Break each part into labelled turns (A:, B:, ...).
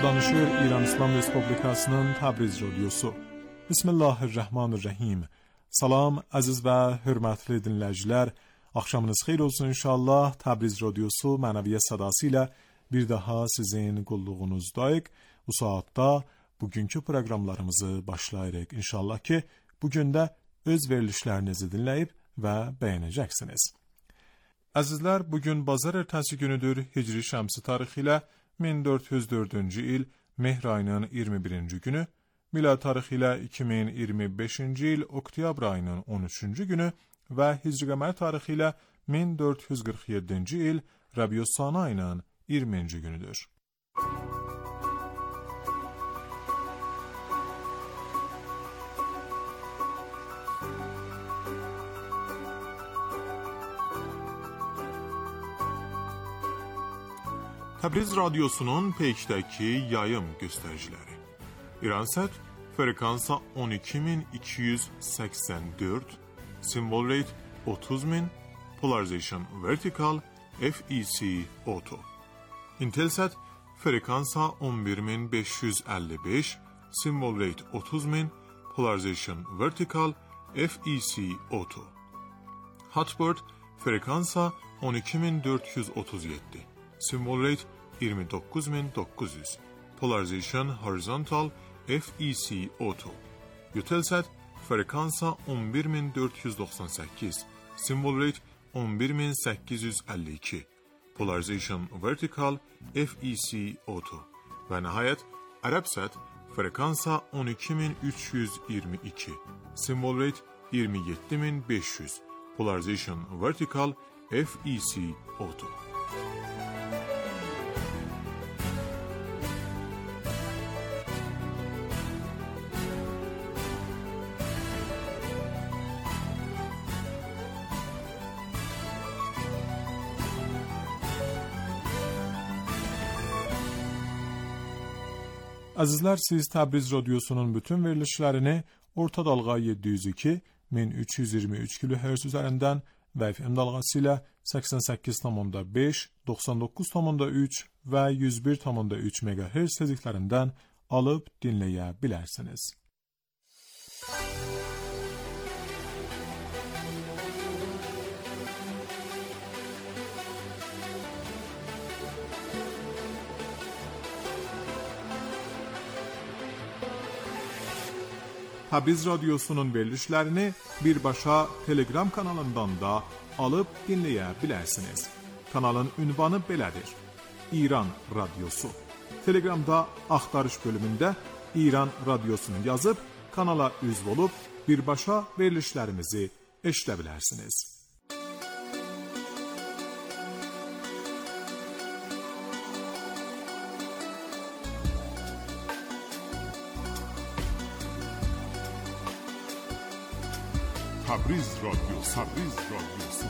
A: Danışır İran İslam Respublikasının Təbriz Radyosu. Bismillahirrahmanirrahim. Salam əziz və hörmətli dinləyicilər. Axşamınız xeyir olsun inşallah. Təbriz Radyosu mənəviyyat sadası ilə bir daha sizin qulluğunuzdayıq. Bu saatda bugünkü proqramlarımızı başlayırıq. İnşallah ki, bugün də öz verilişlərinizi dinləyib və bəyənəcəksiniz. Əzizlər, bugün bazar ertəsi günüdür. Hicri şəmsi tarixi ilə 1404-cü il Mehr ayının 21-ci günü, milad tarixi ilə 2025-ci il oktyabr ayının 13-cü günü və Hicri qəmər tarixi ilə 1447-ci il Rəbiüs-Sani ayının 20-ci günüdür. Təbriz Radyosu'nun peykdəki yayım göstəriciləri. İransat frekansa 12284, symbol rate 30000, polarization vertical, FEC auto. Intelsat frekansa 11555, symbol rate 30000, polarization vertical, FEC auto. Hotbird frekansa 12437, symbol rate 29900, polarization horizontal, FEC auto. Eutelsat frekansa 11498, symbol rate 11852, polarization vertical, FEC auto. Və nəhayət Arabsat frekansa 12322, symbol rate 27500, polarization vertical, FEC auto. Əzizlər, siz Təbriz Radyosu'nun bütün verilişlərini orta dalğa 702 1323 kHz üzərindən və FM dalğası ilə 88,5, 99,3 və 101,3 MHz tezliklərindən alıb dinləyə bilərsiniz. Təbriz Radyosu'nun verilişlərini birbaşa Telegram kanalından da alıb dinləyə bilərsiniz. Kanalın ünvanı belədir: İran Radyosu. Telegramda axtarış bölümündə İran Radyosunu yazıb kanala üzv olub birbaşa verilişlərimizi eşidə bilərsiniz. Təbriz Radyosu, Təbriz Radyosu.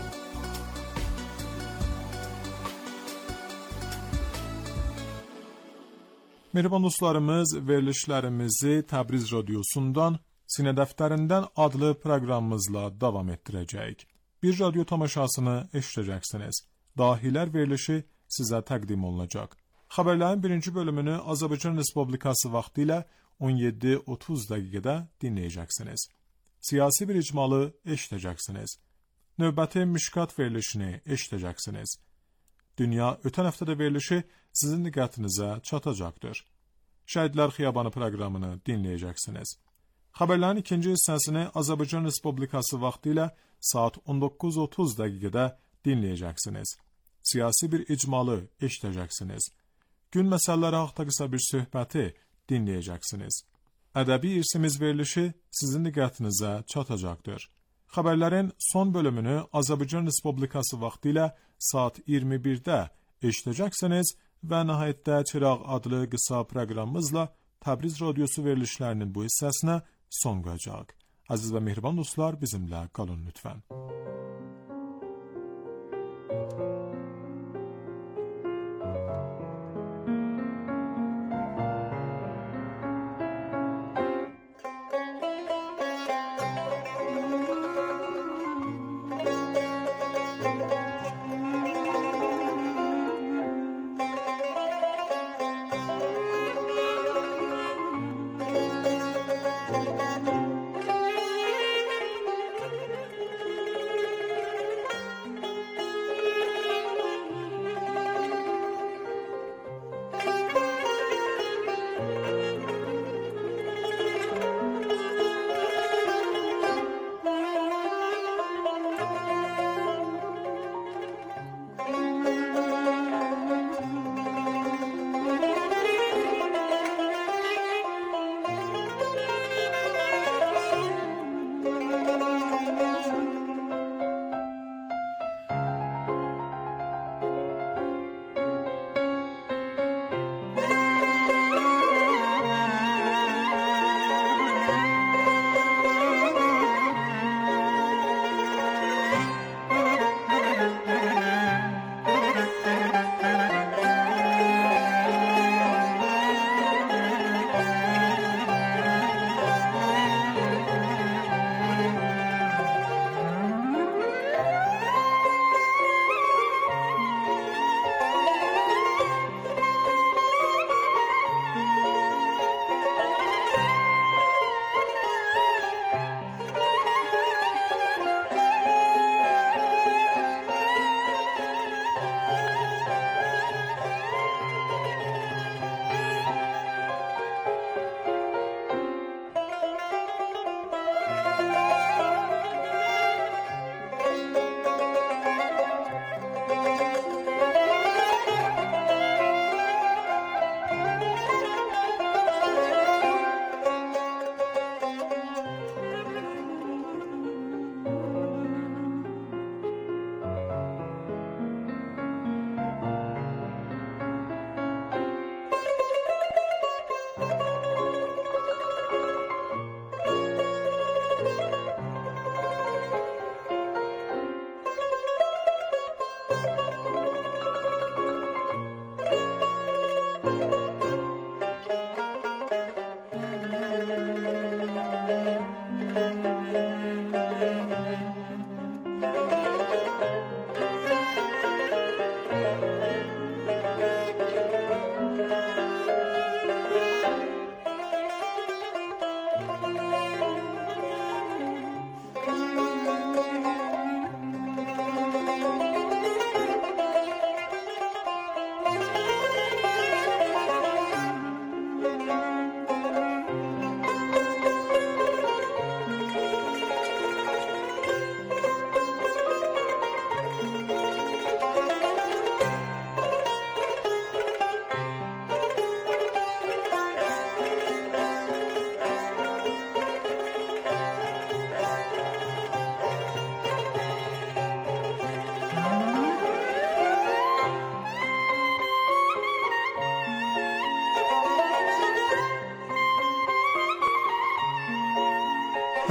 A: Mehriban dostlarımız, verilişlərimizi Təbriz Radyosu'ndan Sinə Dəftərindən adlı proqramımızla davam etdirəcəyik. Bir radyo tamaşasını eşidəcəksiniz. Dahilər verilişi sizə təqdim olunacaq. Xəbərlərin birinci bölümünü Azərbaycan Respublikası vaxtı ilə 17:30 dəqiqədə dinləyəcəksiniz. Siyasi bir icmalı eşidəcəksiniz. Növbəti müşkat verilişini eşidəcəksiniz. Dünya ötən həftədə verilişi sizin diqqətinizə çatacaqdır. Şəhidlər Xiyabanı proqramını dinləyəcəksiniz. Xəbərlərin ikinci hissəsini Azərbaycan Respublikası vaxtı ilə saat 19:30 dəqiqədə dinləyəcəksiniz. Siyasi bir icmalı eşidəcəksiniz. Gün məsələləri haqqında qısa bir söhbəti dinləyəcəksiniz. Ədəbi irsimiz verilişi sizin diqqətinizə çatacaqdır. Xəbərlərin son bölümünü Azərbaycan Respublikası vaxtı ilə saat 21-də eşidəcəksiniz və nəhayətdə Çıraq adlı qısa proqramımızla Təbriz Radyosu verilişlərinin bu hissəsinə son qoyacaq. Əziz və mehriban dostlar, bizimlə qalın lütfən.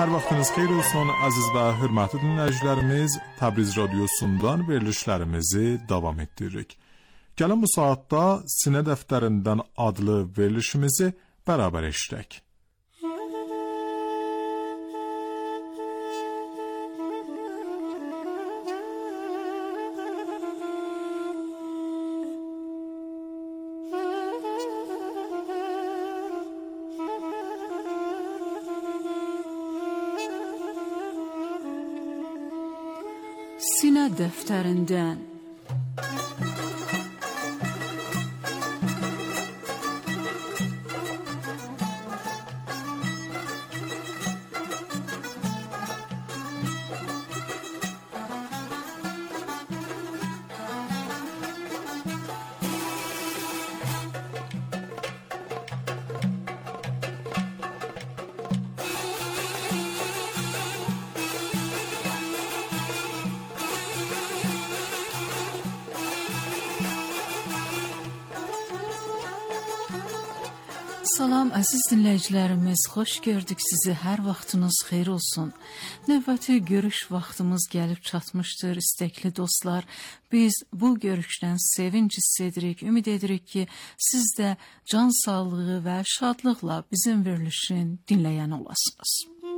A: Hər vaxtınız xeyir olsun, əziz və hörmətli dinləyicilərimiz. Təbriz radiosundan verilişlərimizi davam etdiririk. Gəlin bu saatda Sinə dəftərindən adlı verilişimizi bərabər eşidək.
B: Sinə dəftərindən. Salam əziz dinləyicilərimiz, xoş gördük sizi, hər vaxtınız xeyir olsun. Növbəti görüş vaxtımız gəlib çatmışdır, istəkli dostlar. Biz bu görüşdən sevinç hiss edirik, ümid edirik ki, siz də can sağlığı və şadlıqla bizim verilişin dinləyən olasınız.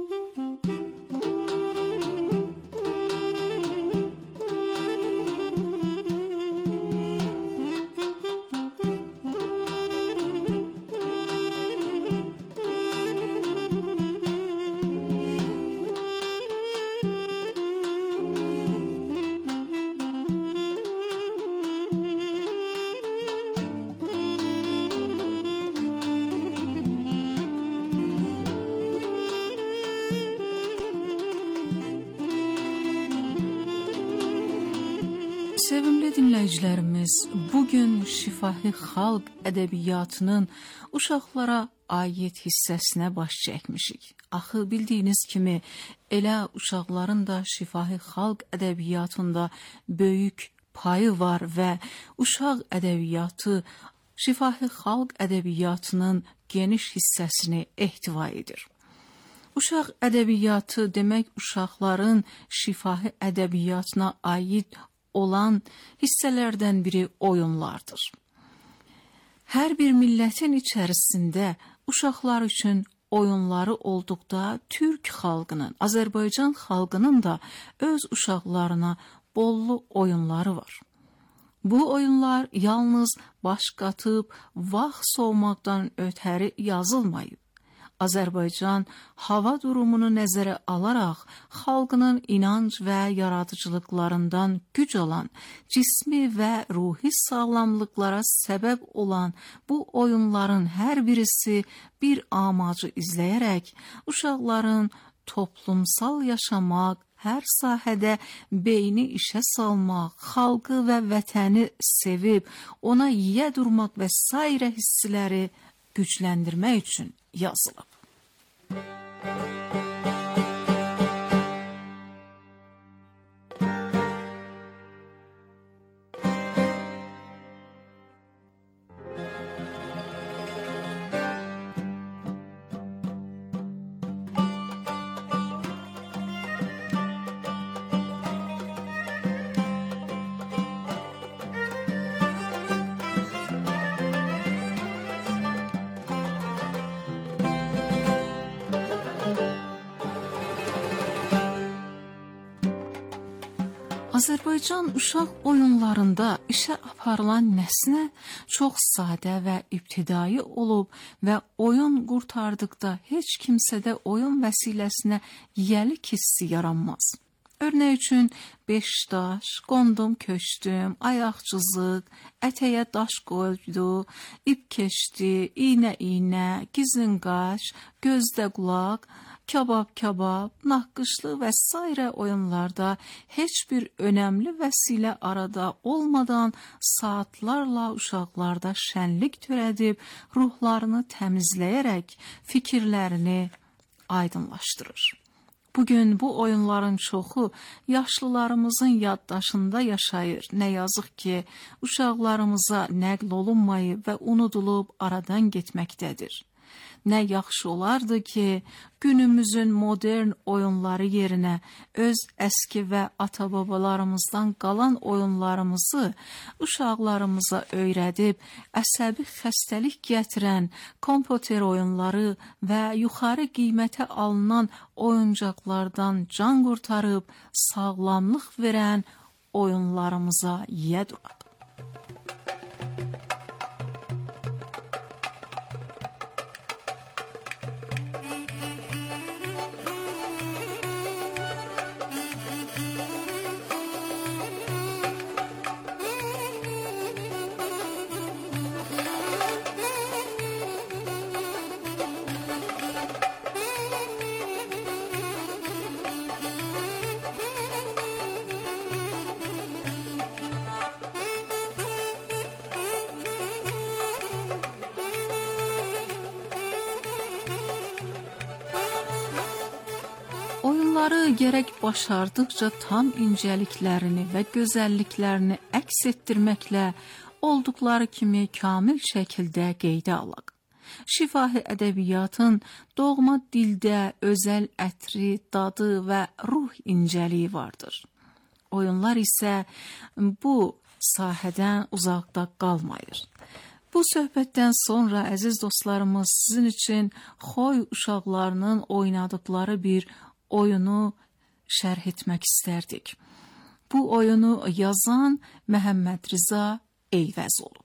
B: Sevimli dinləyicilərimiz, bugün şifahi xalq ədəbiyyatının uşaqlara aid hissəsinə baş çəkmişik. Axı bildiyiniz kimi, elə uşaqların da şifahi xalq ədəbiyyatında böyük payı var və uşaq ədəbiyyatı şifahi xalq ədəbiyyatının geniş hissəsini ehtiva edir. Uşaq ədəbiyyatı demək uşaqların şifahi ədəbiyyatına aid olan hissələrdən biri oyunlardır. Hər bir millətin içərisində uşaqlar üçün oyunları olduqda Türk xalqının, Azərbaycan xalqının da öz uşaqlarına bollu oyunları var. Bu oyunlar yalnız baş qatıb, vaxt soğumaqdan ötəri yazılmayıb. Azərbaycan hava durumunu nəzərə alaraq xalqının inanc və yaradıcılıqlarından güc alan, cismi və ruhi sağlamlıqlara səbəb olan bu oyunların hər birisi bir amacı izləyərək uşaqların toplumsal yaşamaq, hər sahədə beyni işə salmaq, xalqı və vətəni sevib, ona yiyə durmaq və sairə hissləri gücləndirmək üçün yazılıb. Azərbaycan uşaq oyunlarında işə aparılan nəsnə çox sadə və ibtidai olub və oyun qurtardıqda heç kimsədə oyun vəsiləsinə yiyəlik hissi yaranmaz. Örnək üçün 5 daş, qondum köçdüm, ayaqcızıq, ətəyə daş qoydu, ip keçdi, iynə, gizinqaş, gözdə qulaq, kabab, naqqışlı və s. oyunlarda heç bir önəmli vəsilə arada olmadan saatlarla uşaqlarda şənlik törədib, ruhlarını təmizləyərək fikirlərini aydınlaşdırır. Bugün bu oyunların çoxu yaşlılarımızın yaddaşında yaşayır. Nə yazıq ki, uşaqlarımıza nəql olunmayıb və unudulub aradan getməkdədir. nə yaxşı olardı ki, günümüzün modern oyunları yerinə öz əski və ata-babalarımızdan qalan oyunlarımızı uşaqlarımıza öyrədib, əsəbi xəstəlik gətirən kompüter oyunları və yuxarı qiymətə alınan oyuncaqlardan can qurtarıb, sağlamlıq verən oyunlarımıza yə duraq. Oyunları gərək başardıqca tam incəliklərini və gözəlliklərini əks etdirməklə olduqları kimi kamil şəkildə qeydə alaq. Şifahi ədəbiyyatın doğma dildə özəl ətri, dadı və ruh incəliyi vardır. Oyunlar isə bu sahədən uzaqda qalmayır. Bu söhbətdən sonra əziz dostlarımız sizin üçün xoy uşaqlarının oynadıkları bir oyunu şərh etmək istərdik. Bu oyunu yazan Məhəmməd Rza Eyvəz olub.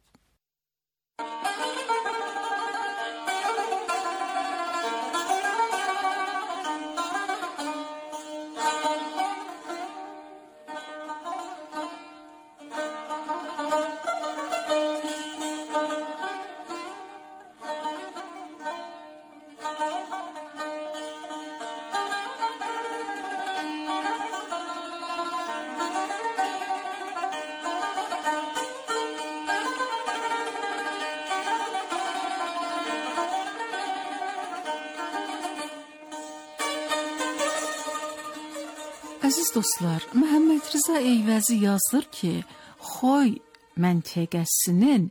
B: Əziz dostlar, Məhəmməd Rza Eyvəzi yazır ki, Xoy məntəqəsinin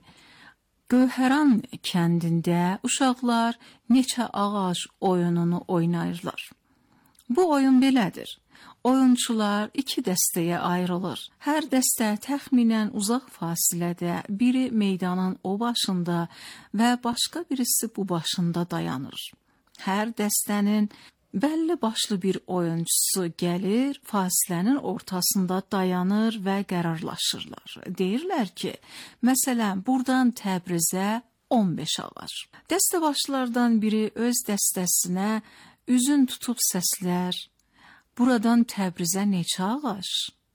B: Gövhəran kəndində uşaqlar neçə ağac oyununu oynayırlar. Bu oyun belədir. Oyunçular iki dəstəyə ayrılır. Hər dəstə təxminən uzaq fasilədə, biri meydanın o başında və başqa birisi bu başında dayanır. Hər dəstənin bəlli başlı bir oyuncusu gəlir, fasilənin ortasında dayanır və qərarlaşırlar. Deyirlər ki, məsələn, buradan Təbrizə 15 ağac. Dəstəbaşlardan biri öz dəstəsinə üzün tutub səslər, buradan Təbrizə neçə ağac?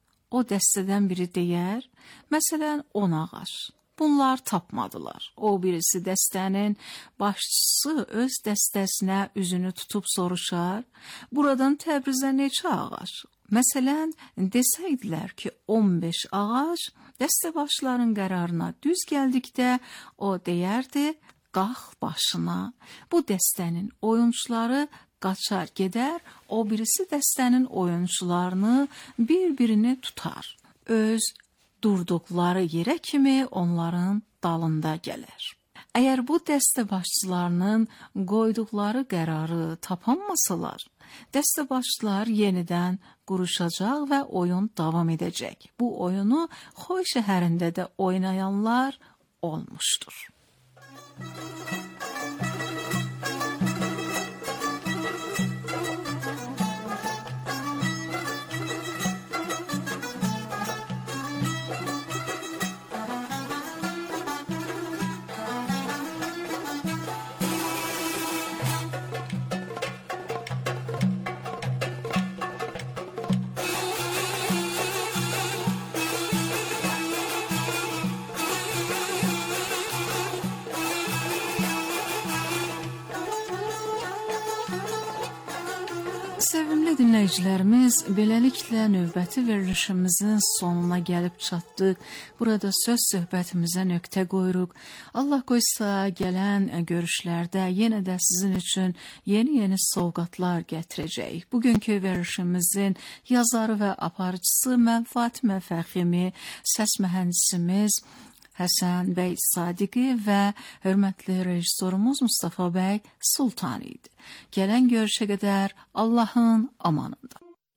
B: O dəstədən biri deyər, məsələn, 10 ağac. Bunlar tapmadılar. O birisi dəstənin başçısı öz dəstəsinə üzünü tutub soruşar, buradan Təbrizə neçə ağac? Məsələn, desəydilər ki, 15 ağac, dəstəbaşların qərarına düz gəldikdə o deyərdi, qalx başına. Bu dəstənin oyunçuları qaçar gedər, o birisi dəstənin oyunçularını bir-birini tutar. Öz durduqları yerə kimi onların dalında gələr. Əgər bu dəstə başçılarının qoyduqları qərarı tapanmasalar, dəstə başçılar yenidən quruşacaq və oyun davam edəcək. Bu oyunu Xoy şəhərində də oynayanlar olmuşdur. Sevimli dinləyicilərimiz, beləliklə növbəti verilişimizin sonuna gəlib çatdıq. Burada söz söhbətimizə nöqtə qoyuruq. Allah qoysa gələn görüşlərdə yenə də sizin üçün yeni sovqatlar gətirəcəyik. Bugünkü verilişimizin yazarı və aparıcısı mən Fatimə Fəximi, səs mühəndisimiz Həsən bəy Sadiqi və hörmətli rejissorumuz Mustafa bəy Sultan idi. Gələn görüşə qədər Allahın amanında.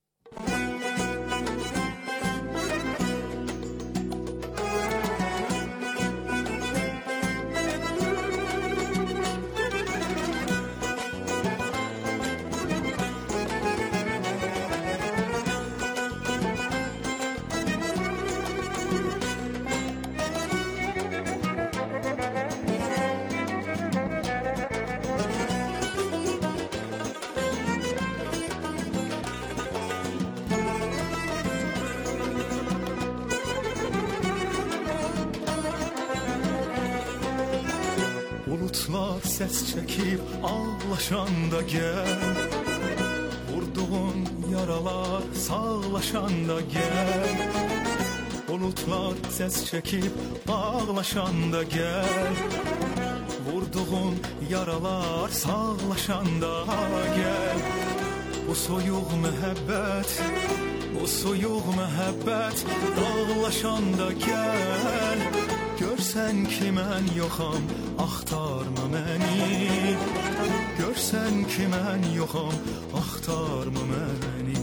C: Bulutlar ses çekip ağlaşanda gel, vurduğun yaralar sağlaşanda gel. Bulutlar ses çekip ağlaşanda gel, vurduğun yaralar sağlaşanda gel. Bu soyuq məhəbbət, bu soyuq məhəbbət dağlaşanda gel. Görsən ki mən yoxam, axtarma məni. Görsən ki mən yoxam, axtarma məni.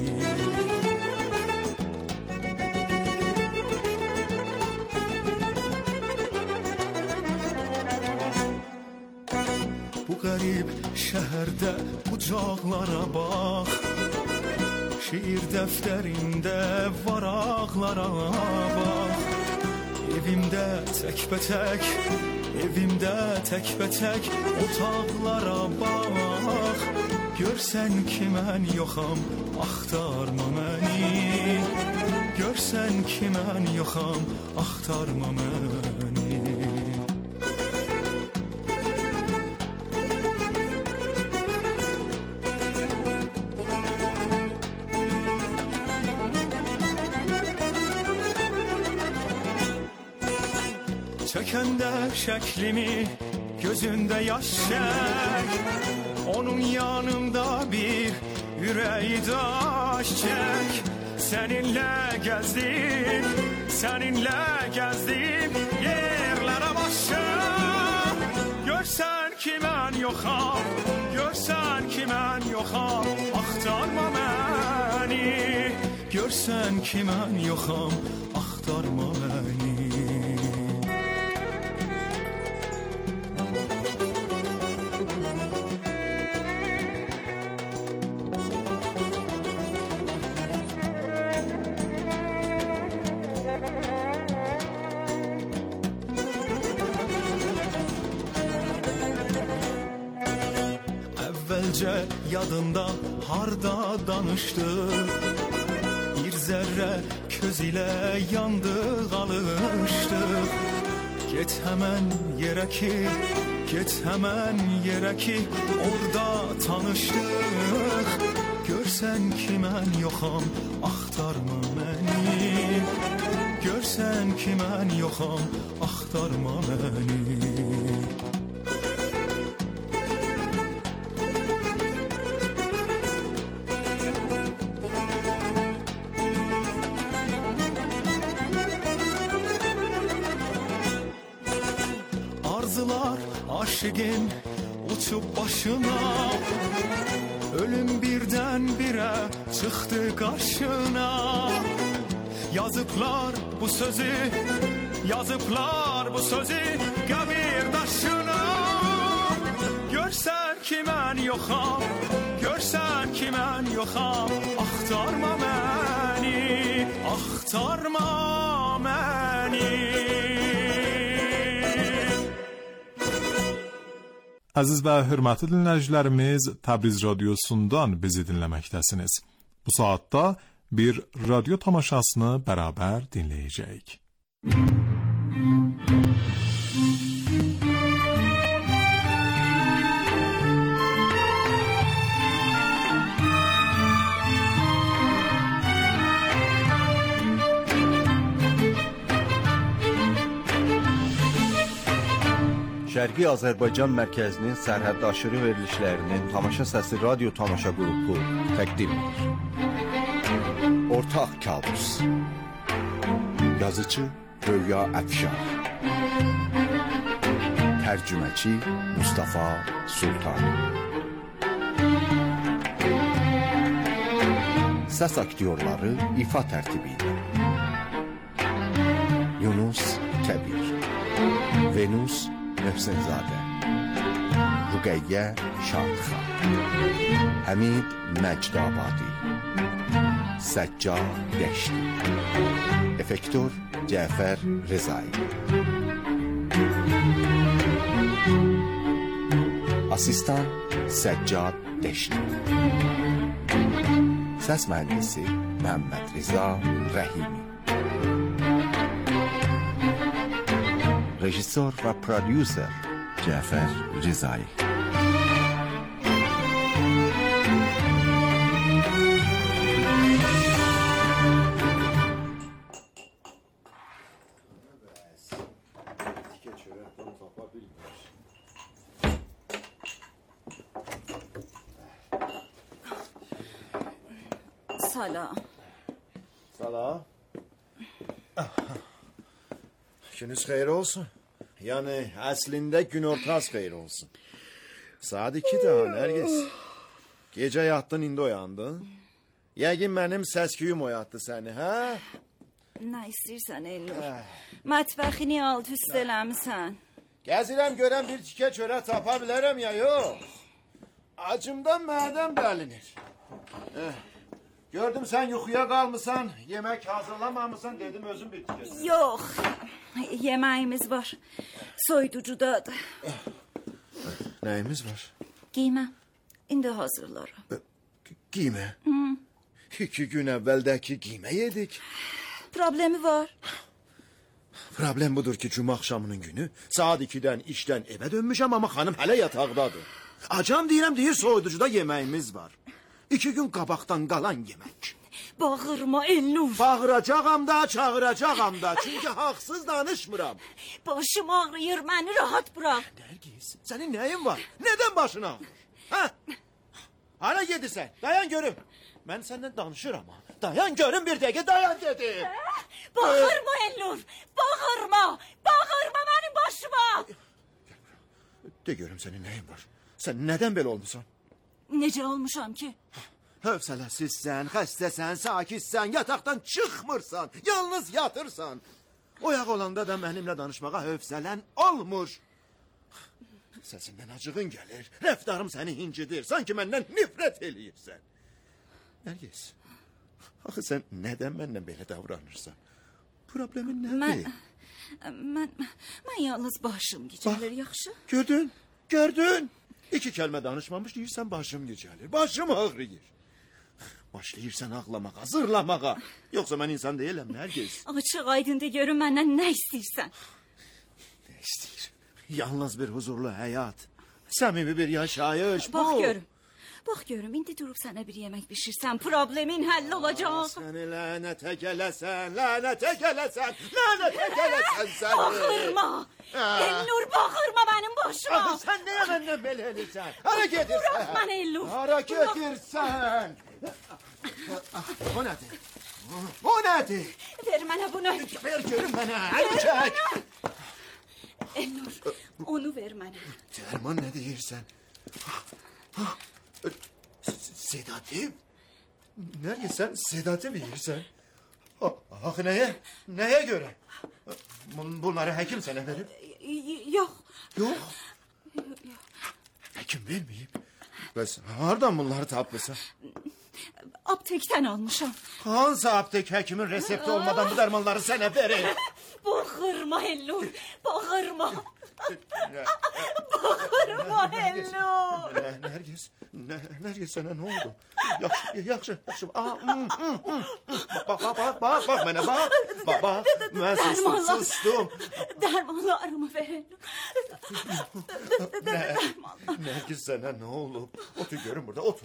C: Bu qərib şəhərdə bucaqlara bax, şiir dəftərində varaqlara bax. Evimdə təkbətək, evimdə təkbətək otaqlara bax. Görsən ki mən yoxam, axtarma məni. Görsən ki mən yoxam, axtarma məni. Çəkəndə şəklimi, gözündə yaş çək. Onun yanında bir ürəyi daş çək. Səninlə gəzdim, səninlə gəzdim yerlərə başım. Görsən ki mən yoxam, görsən ki mən yoxam, axtarma məni. Görsən ki mən yoxam, axtarma məni. Əvvəlcə yadında harda danışdıq, bir zərrə köz ilə yandıq, alışdıq. Get həmən yerə ki, get həmən yerə ki, orada tanışdıq. Görsən ki mən yoxam, axtarma məni. Görsən ki mən yoxam, axtarma məni. Arzular aşığın uçub başına, ölüm birdən birə çıxdı qarşına. Yazıblar bu sözü, yazıblar bu sözü qəbir daşına. Görsən ki mən yoxam, görsən ki mən yoxam, axtarma məni, axtarma məni.
A: Əziz və hörmətli dinləyicilərimiz, Təbriz radiosundan bizi dinləməkdəsiniz. Bu saatda bir radyo tamaşasını bərabər dinləyəcəyik.
D: Şərqi Azərbaycan mərkəzinin sərhəddaşırı verilişlərinin Tamaşa Səsi radyo tamaşa qrupu təqdim edir. Ortaq kabus. Yazıcı Röya Əfşar. Tərcüməçi Mustafa Sultan. Səs aktyorları ifa tərtibi ilə Yunus Kəbir, Venus Möhsenzadə, Rüqəyyə Şadxan, Həmid Məcdabadi, Səccad Dəşti, Efektor Cəfər Rezai, Asistan Səccad Dəşti, Səs mühəndisi Məhəmməd Rıza Rəhimi, Rejissor və prodüser Cəfər Rezai.
E: Salam.
F: Salam. Gününüz xeyir olsun. Yani əslində günortaz xeyir olsun. Saat 2 daha Nərgiz. Gecə yatdın, indi oyandın. Yəqin mənim səsküyüm oyatdı səni, hə?
E: Nə istəyirsən Elnur? Mətbəxini alt üst eləmisən.
F: Gəzirəm görəm bir tikə çörə tapa bilərəm ya yox. Acımdan mədəm dəlinir. Gördüm sen yuxuya qalmısan, yemək hazırlamamışsan, dedim özüm bir tikə.
E: Yox, yeməyimiz var. Soyuducudadır.
F: Nəyimiz var?
E: Giymə, indi hazırlarım.
F: Giymə? 2 gün əvvəldəki giymə yedik.
E: Problemi var.
F: Problem budur ki, cuma axşamının günü saat 2-dən işdən evə dönmüşəm, amma xanım hələ yataqdadır. Acam deyirəm, deyir soyuducuda yeməyimiz var. 2 gün qabaqdan qalan yemək.
E: Bağırma Elnur.
F: Bağıracağam da, çağıracağam da. Çünki haqsız danışmıram.
E: Başım ağrıyır, məni rahat bırak.
F: Nərgiz, sənin nəyin var? Nədən başın ağrır? Hə? Hara gedirsən? Dayan görüm. Mən səndən danışıram ha. Dayan görüm bir dəqiqə, dayan dedim.
E: Bağırma Elnur. Bağırma. Bağırma mənim başıma.
F: De görüm sənin nəyin var? Sən nədən belə olmusan?
E: Necə olmuşam ki?
F: Hövsələsizsən, xəstəsən, sakitsən, yataqdan çıxmırsan, yalnız yatırsan. Oyaq olanda da mənimlə danışmağa hövsələn olmur. Səsindən acığın gəlir, rəftarım səni incidir, sanki məndən nifrət eləyirsən. Nərgiz, axı sən nədən məndən belə davranırsan? Problemin nədir?
E: Mən yalnız başım gicəlir, yaxşı?
F: Gördün. 2 kəlmə danışmamış deyirsən başım gicəlir, başım ağrıyır. Başlayırsan ağlamağa, zırlamağa. Yoxsa mən insan deyiləm, Nərgiz.
E: Açıq aydın de görün məndən nə istəyirsən?
F: Nə istəyir? Yalnız bir huzurlu həyat, səmimi bir yaşayış.
E: Bax görüm, indi durub sənə bir yemək bişirsən, problemin həll olacaq.
F: Səni lənətə gələsən səni.
E: Bağırma, Elnur, bağırma mənim başıma.
F: Axı sən nəyə məndən belə eləyirsən? Hara gedirsən?
E: Bırak mən Elnur.
F: Hara gedirsən? O nədir?
E: Ver mənə bunu.
F: Ver görüm mənə, əli çək.
E: Elnur, onu ver mənə.
F: Dərman nə deyirsən? Sedativ? Nərgiz, sən sedativ yeyirsən? Axı nəyə görə? Bunları həkim sənə verib?
E: Yox.
F: Yox? Həkim verməyib? Bəs hardan bunları tapmışsan?
E: Aptekdən almışam.
F: Hansı aptek həkimin resepti olmadan bu dərmanları sənə verir?
E: Bağırma Elnur, bağırma. Bağırma Elnur.
F: Nərgiz sənə nə oldu? Yaxşı. Bax mənə, bax. Mən sustum.
E: Dərmanlarımı ver Elnur.
F: Nərgiz sənə nə olub? Otur görüm burada, otur.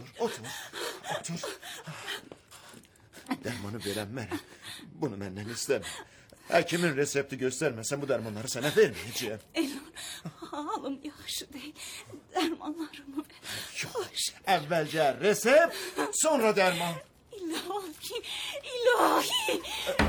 F: Dərmanı verən mənəm. Bunu məndən istəmə. Həkimin resepti göstərməsən bu dərmanları sənə verməyəcəyəm.
E: Elnur, halım yaxşı deyil. Dərmanlarımı ver.
F: Yox, əvvəlcə resept, sonra dərman.
E: İlahi İlahi!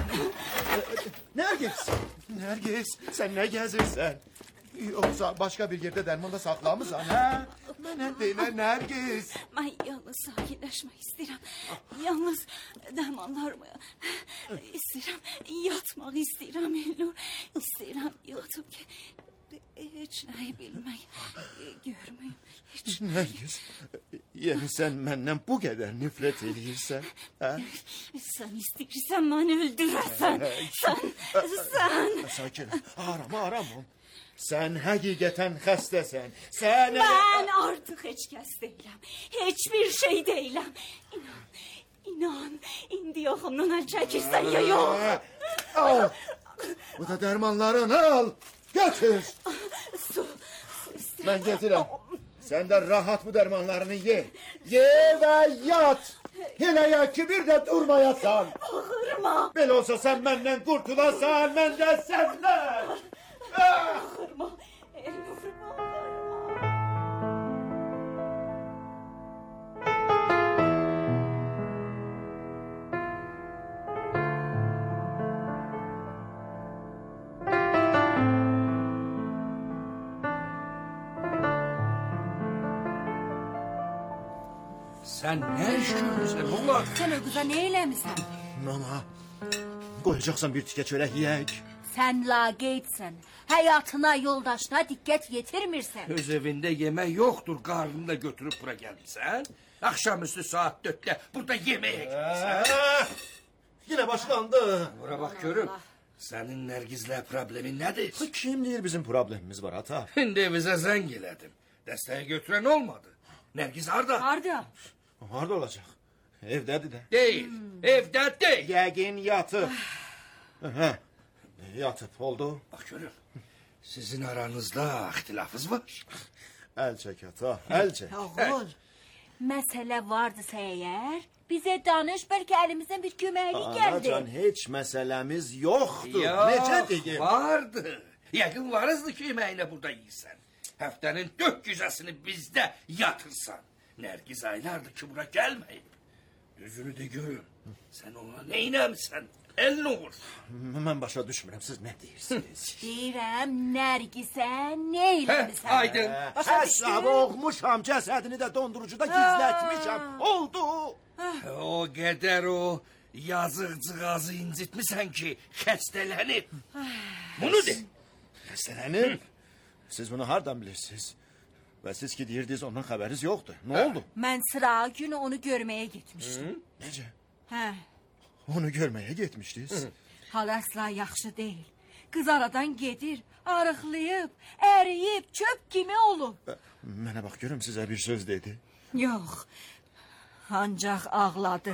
F: Nergis, sen ne gezirsən? Yoksa başka bir yerde dermanda saklamısan, ha? Mənə deylə, Nergis.
E: Mən yalnız sakinləşmək istəyirəm. Yalnız dərmanlarımı istəyirəm. Yatmaq istəyirəm, Elnur. İstəyirəm yatıb ki, heç nəyi bilmək, görməyim. Heç
F: Nergis, yəni sən məndən bu qədər nifrət edirsən, ha?
E: Sən istəyirsən məni öldürəsən. Sən.
F: Sakin, aram ol. Sən həqiqətən xəstəsən.
E: Mən artıq heç kəs deyiləm. Heç bir şey deyiləm. İnan, indi yoxumdan əl çəkirsən ya yox.
F: Al, bu da dərmanlarını al. Götür.
E: Su istəyirəm.
F: Mən getirəm. Sən də rahat bu dərmanlarını ye. Ye və yat. Hiləyə ki bir də durmayasan.
E: Bağırma.
F: Belə olsa sən məndən qurtulasan, mən də səndən.
E: Bağırma. Elnur, bağırma.
G: Sen ne iş görürsen ulan?
H: Sen o kıza ne eylemişsin?
F: Mama, koyacaksan bir tike çörek yiyek.
H: Sen laqeydsen, hayatına, yoldaşına dikkat yetirmirsen.
G: Öz evinde yemek yoktur, karnını da götürüp bura gelmişsen. Akşamüstü saat 4'te burada yemeğe gitmişsen.
F: Yine başlandı.
G: Bura bak görüm. Senin Nergiz'le problemin nedir?
F: Kim değil bizim problemimiz var ata.
G: Şimdi bize zeng eledim. Desteğe götüren olmadı. Nergiz harda?
H: Harda?
F: Harda olacak? Evdedir de.
G: Değil. Evde değil.
F: Yəqin yatıb. Hə, yatıb, oldu.
G: Bak görüm. Sizin aranızda ihtilafınız var.
F: Əl çək ata, əl çək.
H: Oğul, mesele vardısa eğer bize danış, belki elimizden bir köməklik geldi.
F: Anacan, heç məsələmiz yoxdur. Necə deyim?
G: Vardı. Yakın varızdı ki yemeğine burada yiysen. Haftanın 4 gecesini bizde yatırsan. Nergiz aylardır ki bura gelmeyip. Yüzünü de görün. Sen ona neyləmsən? El olur.
F: Mən başa düşmürəm, siz nə deyirsiniz?
H: Deyirəm, Nergisə ne eylemişsen?
G: Aydın.
F: Hesab oxmuşam, cəsədini də dondurucuda gizlətmişəm. Oldu.
G: O qədər o yazıqcığazı incitmişsən ki xəstələnib. Bunu de.
F: Xəstələnib? Siz bunu hardan bilirsiniz? Və siz ki deyirdiniz ondan xəbəriniz yoxdur. Nə oldu?
H: Ben sıra günü onu görmeye gitmiştim.
F: Necə?
H: Hə,
F: Onu görməyə getmişdiniz.
H: hal asla yaxşı değil. Kız aradan gedir, arıqlayıb, əriyib, çöp kimi olub.
F: Mənə bax görüm sizə bir söz dedi.
H: Yox, ancaq ağladı.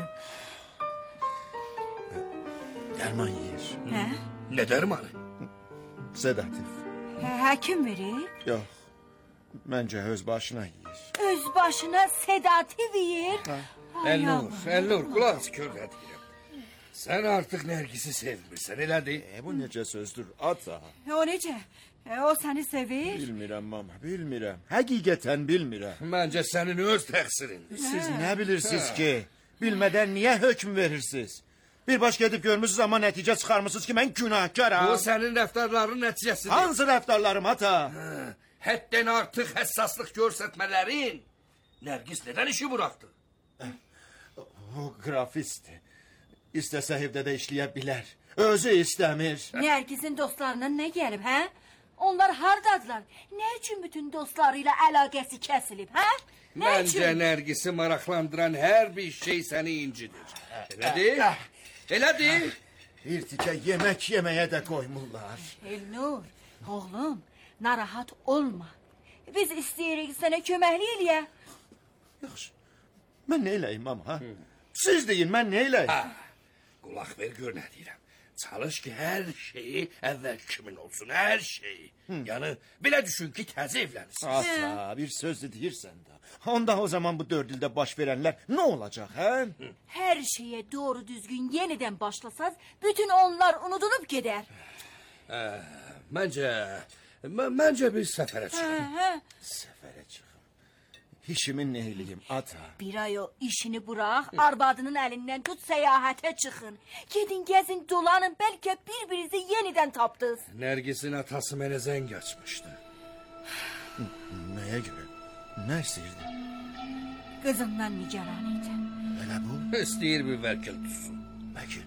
F: Dərman yeyir.
H: Hə?
G: Ne dermanı?
F: Sedatif.
H: Həkim verib,
F: Yox. Məncə öz başına yeyir.
H: öz başına sedatif yiyir.
G: Ellur, kulaq as kör deyirəm. Sen artık Nergis'i sevmirsən, elədir?
F: Bu necə sözdür ata?
H: O necə? O səni sevir?
F: Bilmirəm mama, bilmirəm. Həqiqətən bilmirəm.
G: Məncə sənin öz təqsirindir.
F: Siz nə bilirsiniz ki? Bilmədən niyə hökm verirsiniz? Bir baş gedib görmüşsünüz amma nəticə çıxarmısınız ki mən günahkaram.
G: Bu sənin rəftarların nəticəsidir.
F: Hansı rəftarlarım ata?
G: Həddən artıq həssaslıq göstərmələrin. Nergis neden işi bıraktı?
F: O grafistdir. İstəsə evdə də işləyə bilər. Özü istəmir.
H: Nergis'in dostlarından ne gelip, hə? Onlar hardadılar? Ne için bütün dostlarıyla əlaqəsi kəsilib, hə? Ne
G: Məncə
H: için?
G: Nergis'i maraqlandıran hər bir şey səni incidir. Elədir? Elədir?
F: Bir tikə yemək yeməyə də qoymurlar.
H: Elnur, oğlum, narahat olma. Biz istəyirik sənə köməklik eləyək.
F: Yaxşı. Mən nə eləyim mama? Ha? Siz deyin, mən nə eləyim?
G: Kulaq ver gör nə deyirəm. Çalış ki hər şeyi əvvəl kimin olsun, hər şeyi. Yəni belə düşün ki təzə evlənirsən.
F: Ata, bir söz deyirsən də. Onda o zaman bu 4 ildə baş verənlər nə olacaq, hə?
H: Her şeye doğru düzgün yeniden başlasaz, bütün onlar unutulup gider.
G: Məncə biz səfərə çıxaq.
H: Hə?
F: Səfərə çıxım. işimi ne eləyim ata?
H: Bir ay o işini bırak, arvadının elinden tut, seyahate çıkın. Gidin gezin dolanın, belki birbirinizi yeniden tapdınız.
G: Nergis'in atası mənə zəng açmışdı.
F: Neye göre? Ne istəyirdi?
H: Kızından nigaran idi.
F: Elə bu?
G: İstəyir bir vəkil tutsun.
F: Vəkil.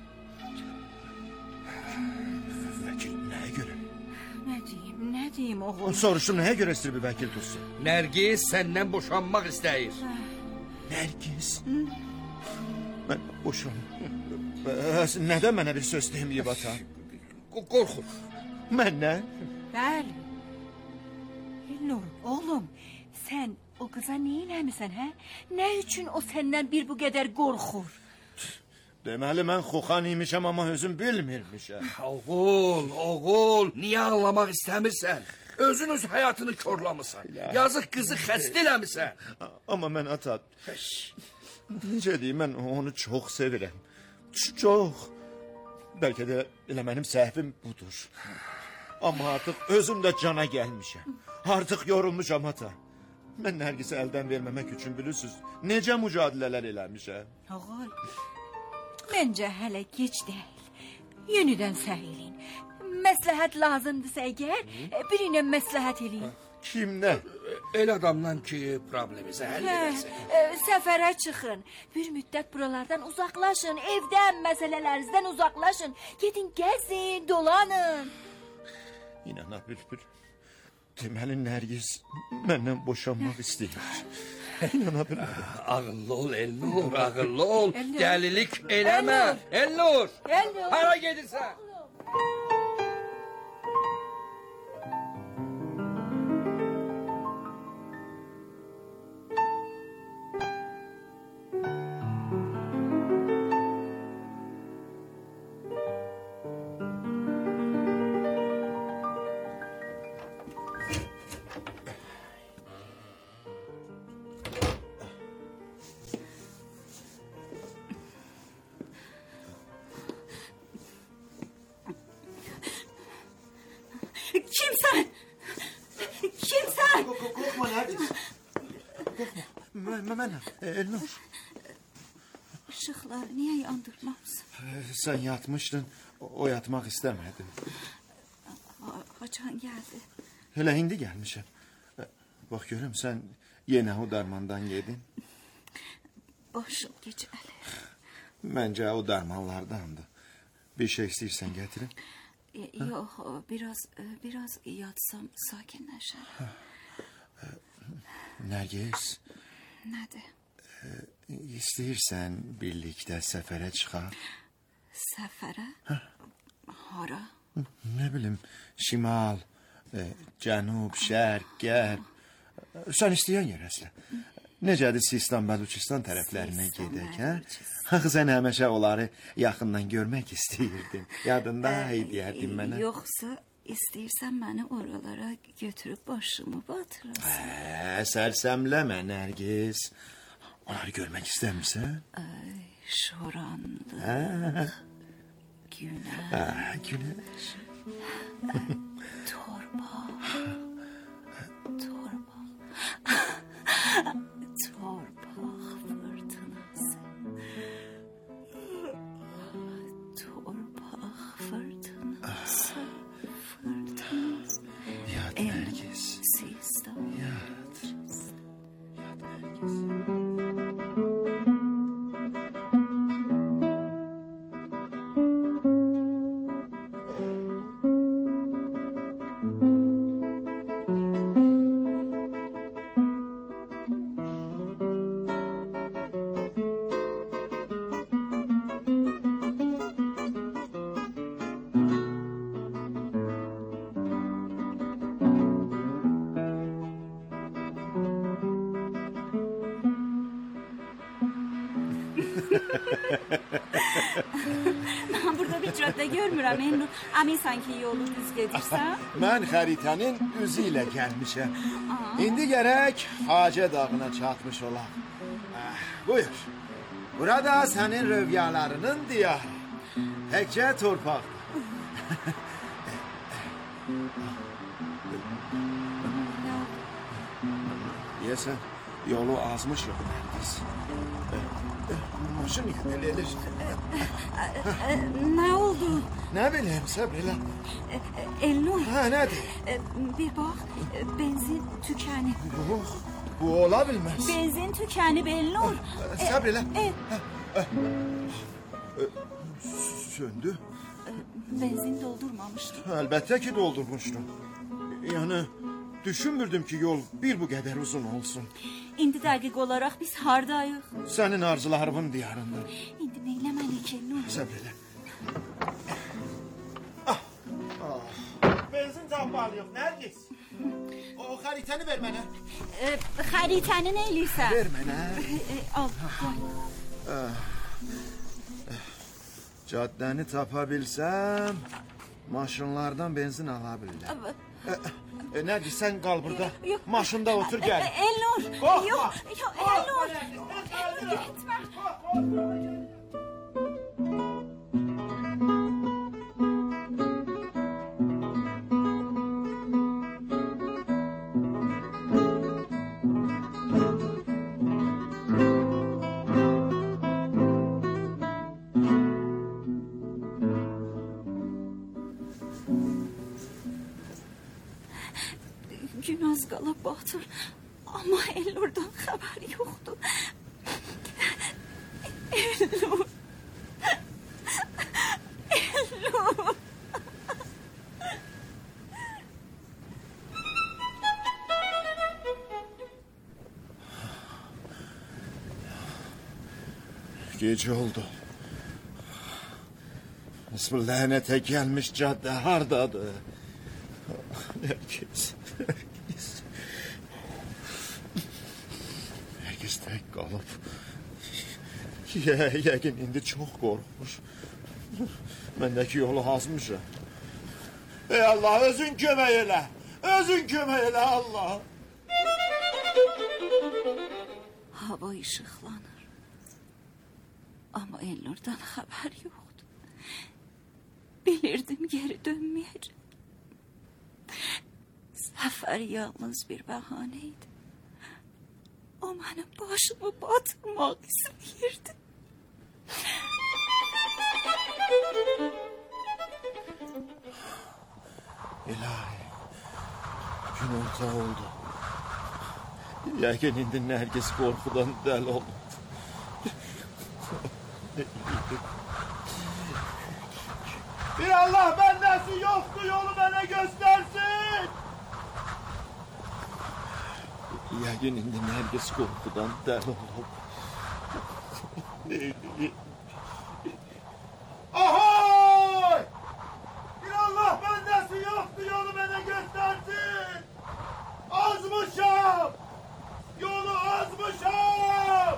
F: Vəkil neye göre?
H: Ne diyeyim oğlum?
F: Soruştum neye göre istəyir bir vəkil tutsun?
G: Nergis səndən boşanmaq istəyir.
F: Nergis. Ben boşum. Neden bana bir söz demeyip ata?
G: Qorxur.
F: Məndən?
H: Bəli. Nur, oğlum, sen o kıza neyinləmisən, hə? Ne üçün o senden bir bu qədər qorxur?
F: Deməli mən xoxan imişəm ama özüm bilmirmişəm.
G: Oğul, niye anlamak istəmirsən? Özün öz hayatını körləmirsən. Yazıq kızı xəstə eləmirsən.
F: Ama mən ata... Necə deyim, mən onu çox sevirəm. Çox. Bəlkə də elə mənim səhvim budur. Ama artıq özüm də cana gəlmişəm. Artıq yorulmuşam ata. Mən Nərgisi əldən verməmək üçün bilirsiniz, necə mücadilələr eləmişəm.
H: Oğul, bence hele geç değil. Yeniden səhilin. Məsləhət lazımdırsa əgər, birine məsləhət eləyin.
F: Kimdə?
G: El adamdan ki problemimizi həll edərsin.
H: Səfərə çıxın. Bir müddət buralardan uzaqlaşın. Evdən, məsələlərinizdən uzaqlaşın. Gedin, gəzin, dolanın.
F: İnana bülbül. Deməli Nərgis məndən boşanmaq istəyir. İnana bülbül.
G: Ağıllı ol Elnur, ağıllı ol. Dəlilik eləmə. Elnur, hara gedirsən?
E: Kimsen? Kimsen?
F: Korkma Nərgis. Korkma. Mənəm. Elnur.
E: Işıkları niye yandırmamsın?
F: Sen yatmıştın. O yatmak istemedi.
E: Haçan geldi.
F: Hele indi gelmişim. Bak görüm sen yine o darmandan yedin.
E: Başım geceli.
F: Bence o darmanlardandı. Bir şey istersen getirin.
E: Yok, biraz yatsam sakinleşer.
F: Nergis.
E: Nedir?
F: İstersen birlikte sefere çıkar.
E: Sefere? Hara?
F: Ne bileyim, şimal, cənub, şərq, qərb. Sen isteyen yer əslə. Necədir Sistan, Bəluçistan tərəflərinə gedək, hə? Axı sən həmişə onları yaxından görmək istəyirdin. Yadında deyərdin mənə.
E: Yoksa istersen beni oralara götürüp başımı batırasın.
F: Sərsəmləmə, Nərgis. Onları görmək istəmirsən?
E: Şoranlı. Güneş.
F: Güneş.
E: Torpak. Torpak fırtınası. Torpak fırtınası.
F: Yat Nərgis.
E: Sistan.
F: Yat. Yat Nərgis.
E: Ben burada bir cadde görmürəm Elnur. Amin sanki yolu düz gedirsən.
F: Mən xəritənin üzü ilə gəlmişəm. İndi gərək Hacə dağına çatmış olaq. Buyur. Burada sənin rövyalarının diyarı. Təkcə torpaqdır. Yəsən, Yolu azmışıq Nərgiz. Maşın yükləlir.
H: Nə oldu?
F: Nə bileyim, səbr elə.
H: Elnur,
F: Hə, nədir?
H: bir bax, benzin tükənib.
F: Yox, bu ola bilməz.
H: Benzin tükənib Elnur.
F: Səbr elə. Söndü.
H: Benzin doldurmamışdım.
F: Əlbəttə ki, doldurmuşdum. Yəni, düşünmürdüm ki, yol bir bu qədər uzun olsun.
H: İndi dəqiq olaraq biz hardayıq?
F: Sənin arzularımın diyarında.
H: İndi neyləməliyik Elnur?
F: Səbr elə. Benzin tapmalıyıq, Nərgiz. O xəritəni ver mənə.
H: Xəritəni nə eləyirsən?
F: Ver mənə.
H: Al, qoy.
F: Caddəni tapa bilsəm, maşınlardan benzin ala bilirəm. Nərgiz, sən qal burada. Maşında otur, gəl.
H: Elnur, yox, Elnur. Getmə. Gün az qala batır, amma Elnurdan xəbər yoxdur. Elnur. Elnur.
F: Gece oldu. Nasıl lənətə gəlmiş caddə hardadır? Herkes tek kalıp. Yəqin indi çox qorxmuş. Məndəki yolu azmışam. Ey Allah, özün kömək elə. Özün kömək elə Allah.
H: Hava işıqlanır. Amma Elnurdan xəbər yoxdur. Bilirdim geri dönməyəcəm. Səfər yalnız bir bəhanə idi. O mənim başımı batırmaq istəyirdi.
F: İlahi, gün orta oldu. Yəqin indi Nərgiz qorxudan dəli oldu. Bir Allah bendesi yoktu, yolu bana göstersin. Yəqin indi Nərgiz qorxudan dəli olub. Ahoy! Bir Allah bendesi yoktu, yolu bana göstersin. Azmışam! Yolu azmışam!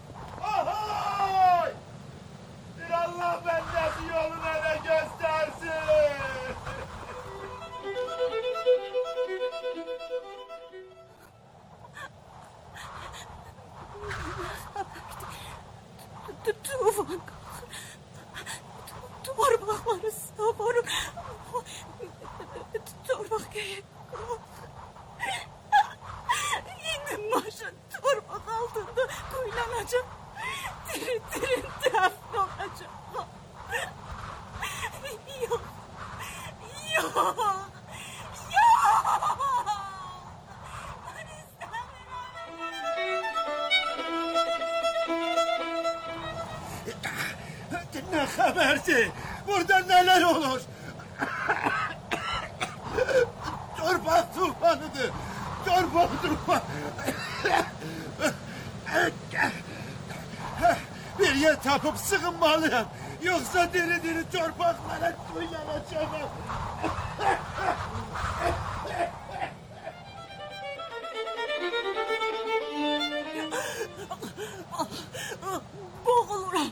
F: Ahoy! Bir Allah bendesi yolu bana göstersin.
H: Tufan, torbaqları savurum. Torbaq gerek. İndi maşın torbaq altında kuylanacaq. Derin dəfn olacaq. Yok, yok, yok. Ben istemiyorum.
F: Ne haberdi? Burada neler olur? Torpak tufanıdır. Torpak tufan. Bir yer tapıp sığınmalıyım. Yoksa diri torpaklara kuylanacağım.
H: Boğuluram.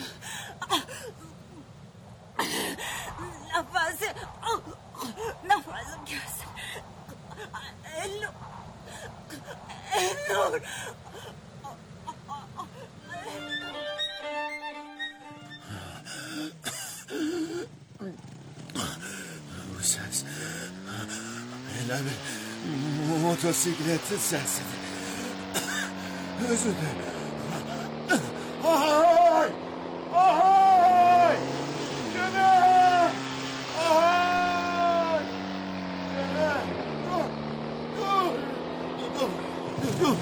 H: Nefesim gelsin. Elnur. Elnur.
F: Bu ses. Elə bir motosikletin sesidir. özüdür. Ahay! Ahay! Gene! Ahay! Gene! Dur!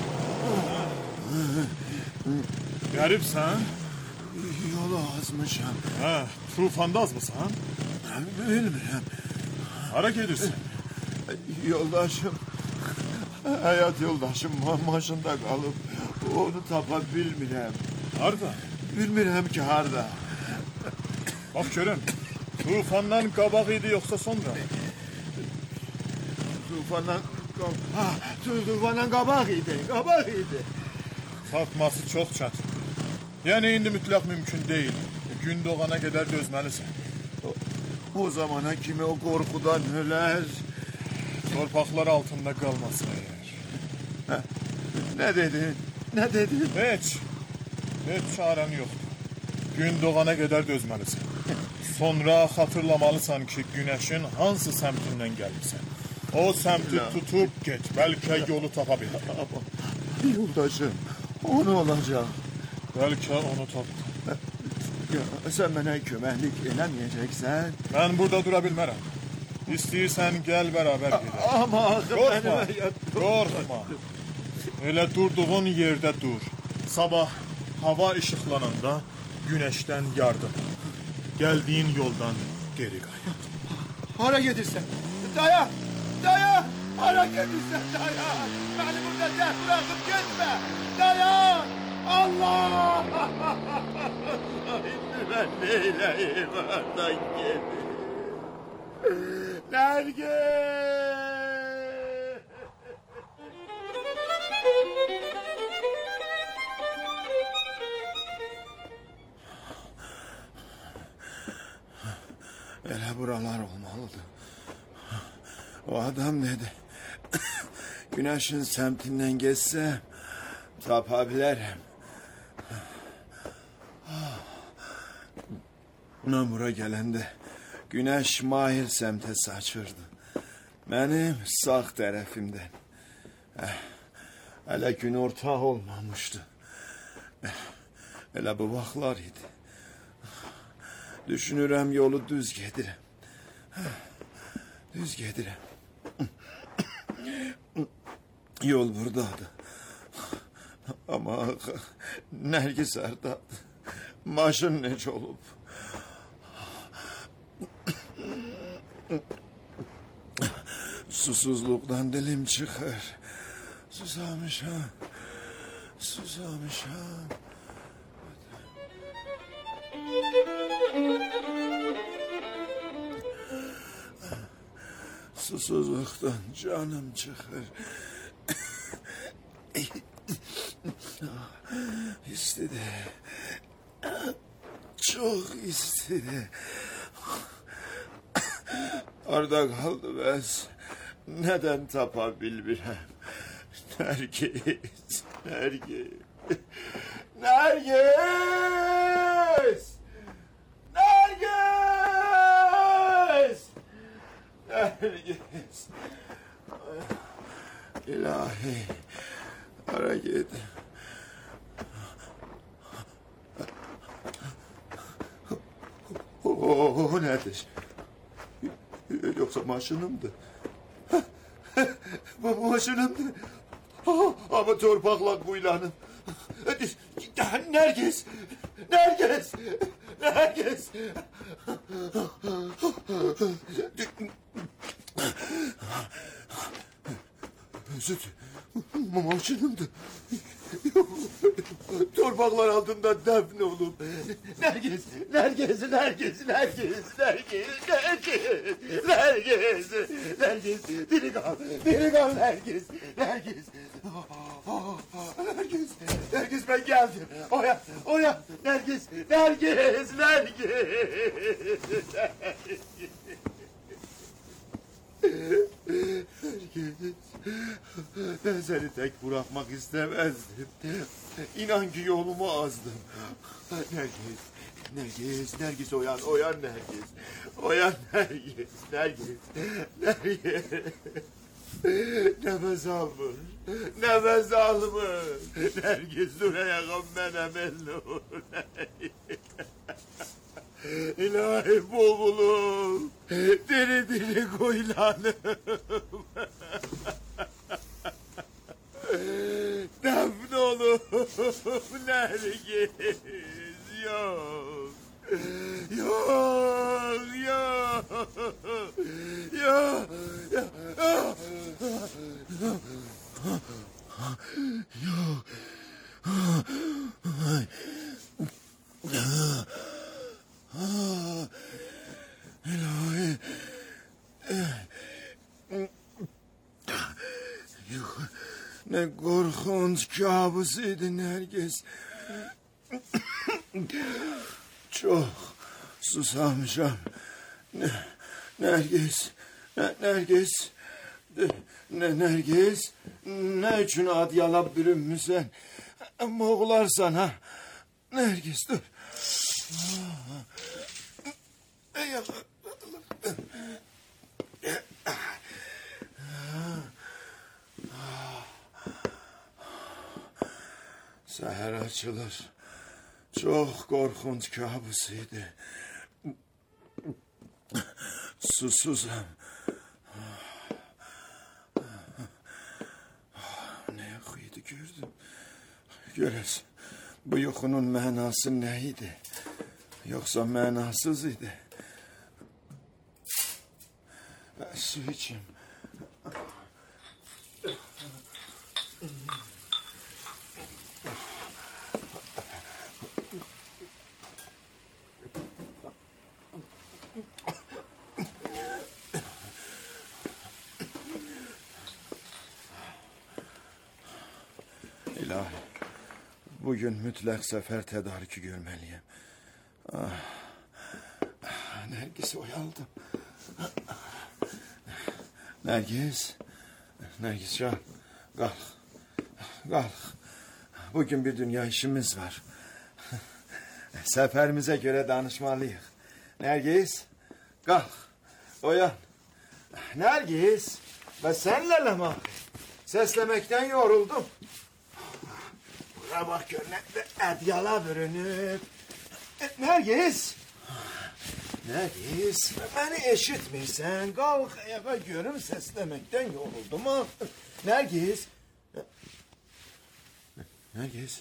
A: Garipsən?
F: Yolu azmışam.
A: Hə, tufanda azmısan?
F: Bilmirəm.
A: Hara gedirsən?
F: Yoldaşım, hayat yoldaşım maşında kalıp onu tapa bilmirəm.
A: Harda?
F: Bilmirəm ki harda.
A: Bax görüm. Tufandan qabaq idi yoxsa sonra?
F: Tufandan qabaq idi.
A: Tapması çox çətin. Yəni indi mütləq mümkün deyil. Gün doğana qədər dözməlisən.
F: O zamana kimi o qorxudan ölər.
A: Torpaqlar altında qalmasın əgər.
F: Ne dedin?
A: Heç çarən yoxdur. Gün doğana qədər dözməlisən. Sonra xatırlamalısan ki, günəşin hansı səmtindən gəlirsən. O səmti tutub get, bəlkə yolu tapa bilər.
F: Yoldaşım, o ne olacaq?
A: Bəlkə onu tapdı.
F: Sen mənə köməklik eləməyəcəksən.
A: Mən burada dura bilmərəm. İstəyirsən gəl bərabər gedək.
F: Ama
A: Qorxma. Elə durduğun yerdə dur. Sabah hava işıqlananda günəşdən yardım. Gəldiyin yoldan geri qayıt.
F: Hara gedirsən? Dayan! Hara gedirsən? Dayan! Beni burada tək bırakıp gitme! Dayan! Allah! İndi ben neyleyim oradan gedir? Nergis! Elə buralar olmalıdır. O adam dedi. Güneşin semtinden geçsem tapabilirim. Ben bura gelende güneş Mahir semte saçırdı. Benim sağ tarafımdan. Hele gün ortaq olmamıştı. Elə bu vaxtlar idi. Düşünürəm yolu düz gedirəm. Düz gedirəm. Yol buradadır. Ama Nergis hardadır. Maşın necə olub? Susuzluqdan dilim çıxır. Susamışam. Susuzluqdan canım çıxır. İstidir. Çox istidir. Orada qaldı bəs. Nədən tapa bilmirəm. Nergis! İlahi, ara git. O nedir? Yoksa maşınımdı. Maşınımdı. Ama torpaqla buylanım. Nergis! Özüd, maşınımdı. Torpaqlar altında dəfn olub. Nergis! Diri qal, Nergis! Nergis, ben geldim. Oyan, Nergis! Ben seni tek bırakmak istemezdim. İnan ki yolumu azdım. Nergis oyan Nergis. Nergis. Nefes almır. Nefes almır. Nergis dur ayağım benim elli. İlahi boğulum. Diri diri koylanım. Defne olup Nergis. Yok. Yok. Yok. Yok. Yok. İlahi. Yok. Ne korkunç kabusuydu Nergis. Çok susamışam. Nergis. Nergis. Nergis. Ne için adyalab bürünmüşsen? Boğularsan ha. Nergis dur. Seher açılır. Çok korkunç kabusuydu. Susuzam. Ne yuxuydu gördüm. Görəsən, bu yuxunun mənası nə idi? Yoxsa mənasız idi? Su içim. İlahi, bugün mütləq səfər tədarükü görməliyəm. Nergis'i oyaldım. Nergis can, kalk. Bugün bir dünya işimiz var. Seferimize göre danışmalıyız. Nergis, kalk, uyan. Nergis, ben senle lema. Seslemekten yoruldum. Buna bak gör, edyala bürünüp. Nergis, beni eşitmiysen, kalk ayağa görüm, seslemekten yoruldum ha. Nergis. Nergis.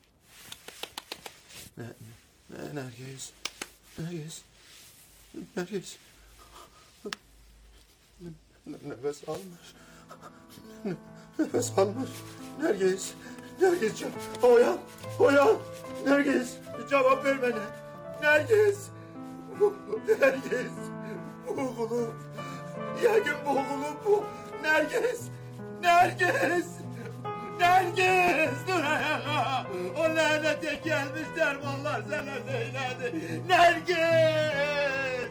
F: Nefes almış. Nergis can, uyan. Nergis, cevap ver bana. Nergis. Boğulup. Yegin boğulup bu. Nergis. Dur ayağa. O lanete gelmiş dermanlar sana söyledi. Nergis.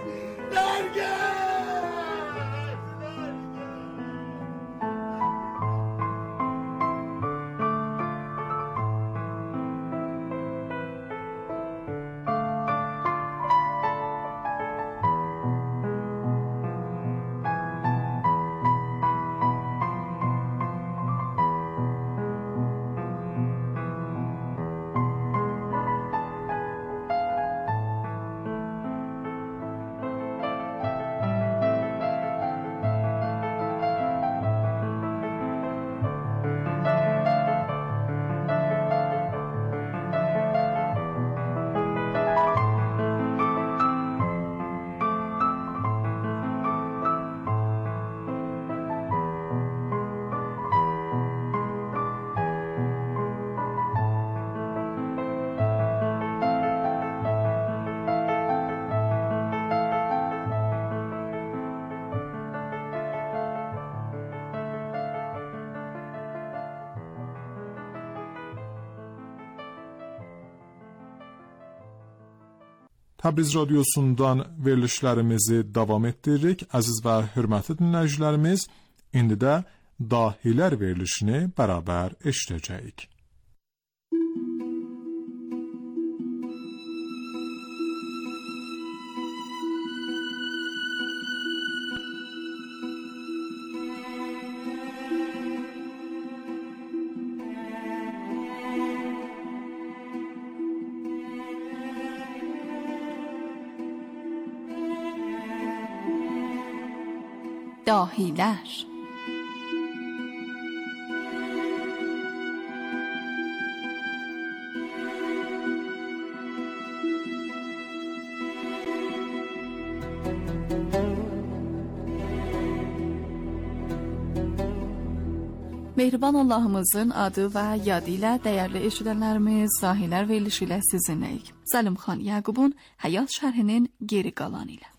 A: Təbriz radiosundan verilişlərimizi davam etdiririk. Əziz və hörmətli dinləyicilərimiz, indi də Dahilər verilişini bərabər eşidəcəyik.
B: داهیلر. Mehriban Allahımızın adı və yadı ilə dəyərli eşidənlərimiz Zahilər verilişi ilə sizinləyik. Zəlimxan Yaqubun həyat şərhinin geri qalanı ilə.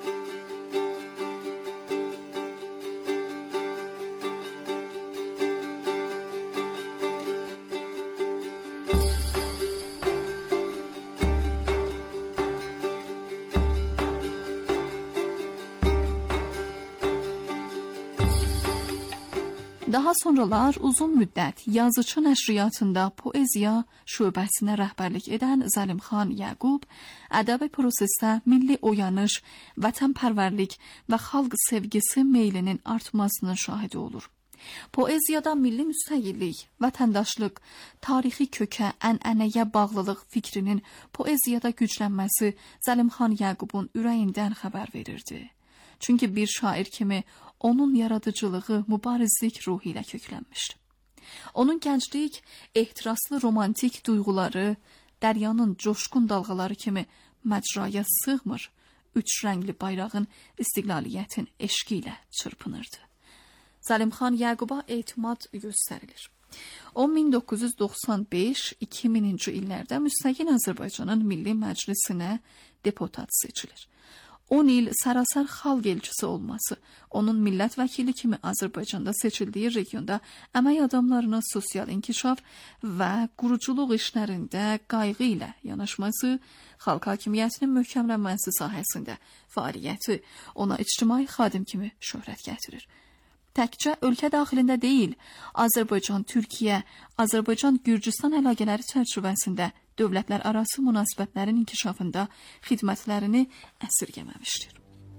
B: Daha sonralar uzun müddət yazıçı nəşriyyatında poeziya şöbəsinə rəhbərlik edən Zəlimxan Yaqub, ədəbi prosesdə milli oyanış, vətənpərvərlik və xalq sevgisi meylinin artmasının şahidi olur. Poeziyada milli müstəqillik, vətəndaşlıq, tarixi kökə, ənənəyə bağlılıq fikrinin poeziyada güclənməsi Zəlimxan Yaqubun ürəyindən xəbər verirdi. Çünki bir şair kimi onun yaradıcılığı mübarizlik ruhu ilə köklənmişdi. Onun gənclik, ehtiraslı romantik duyğuları, dəryanın coşqun dalğaları kimi məcraya sığmır, üç rəngli bayrağın istiqlaliyyətin eşqi ilə çırpınırdı. Zəlimxan Yaquba etimad göstərilir. O 1995-2000-ci illərdə müstəqil Azərbaycanın Milli Məclisinə deputat seçilir. 10 il sərasər xalq elçisi olması, onun millət vəkili kimi Azərbaycanda seçildiyi regionda əmək adamlarının sosial inkişaf və quruculuq işlərində qayğı ilə yanaşması, xalq hakimiyyətinin möhkəmlənməsi sahəsində fəaliyyəti ona ictimai xadim kimi şöhrət gətirir. Təkcə ölkə daxilində deyil, Azərbaycan-Türkiyə, Azərbaycan-Gürcüstan əlaqələri çərçivəsində dövlətlər arası münasibətlərin inkişafında xidmətlərini əsirgəməmişdir.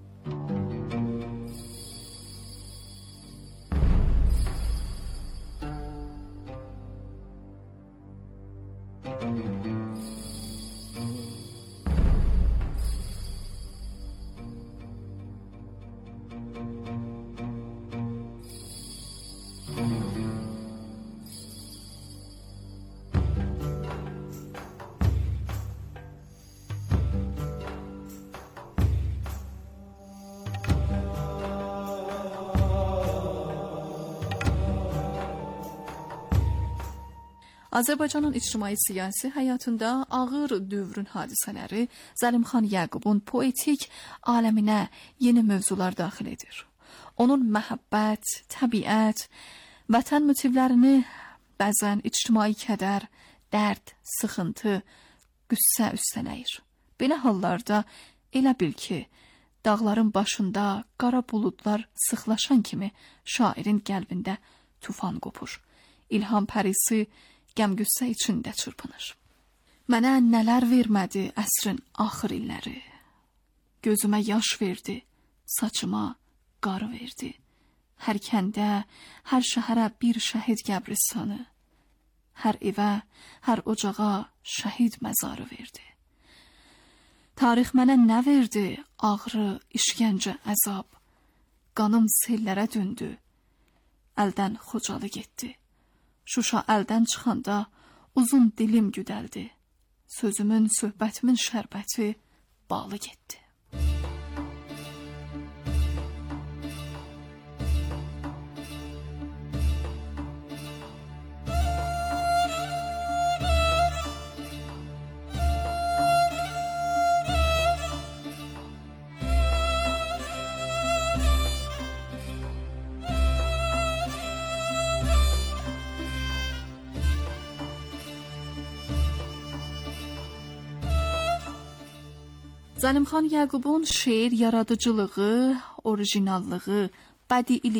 B: Azərbaycanın ictimai-siyasi həyatında ağır dövrün hadisələri Zəlimxan Yaqubun poetik aləminə yeni mövzular daxil edir. Onun məhəbbət, təbiət, vətən motivlərini bəzən ictimai kədər, dərd, sıxıntı, qüssə üstələyir. Belə hallarda elə bil ki, dağların başında qara buludlar sıxlaşan kimi şairin qəlbində tufan qopur. İlham pərisi qəm-qüssə içində çırpınır. Mənə nələr vermədi əsrin axır illəri. Gözümə yaş verdi, saçıma qarı verdi. Hər kəndə, hər şəhərə bir şəhid qəbristanı. Hər evə, hər ocağa şəhid məzarı verdi. Tarix mənə nə verdi? Ağrı, işgəncə, əzab. Qanım sellərə döndü. Əldən Xocalı getdi. Şuşa əldən çıxanda uzun dilim güdəldi. Sözümün, söhbətimin şərbəti bağlı getdi. Zəlimxan Yaqubun şeir yaradıcılığı, orijinallığı, bədii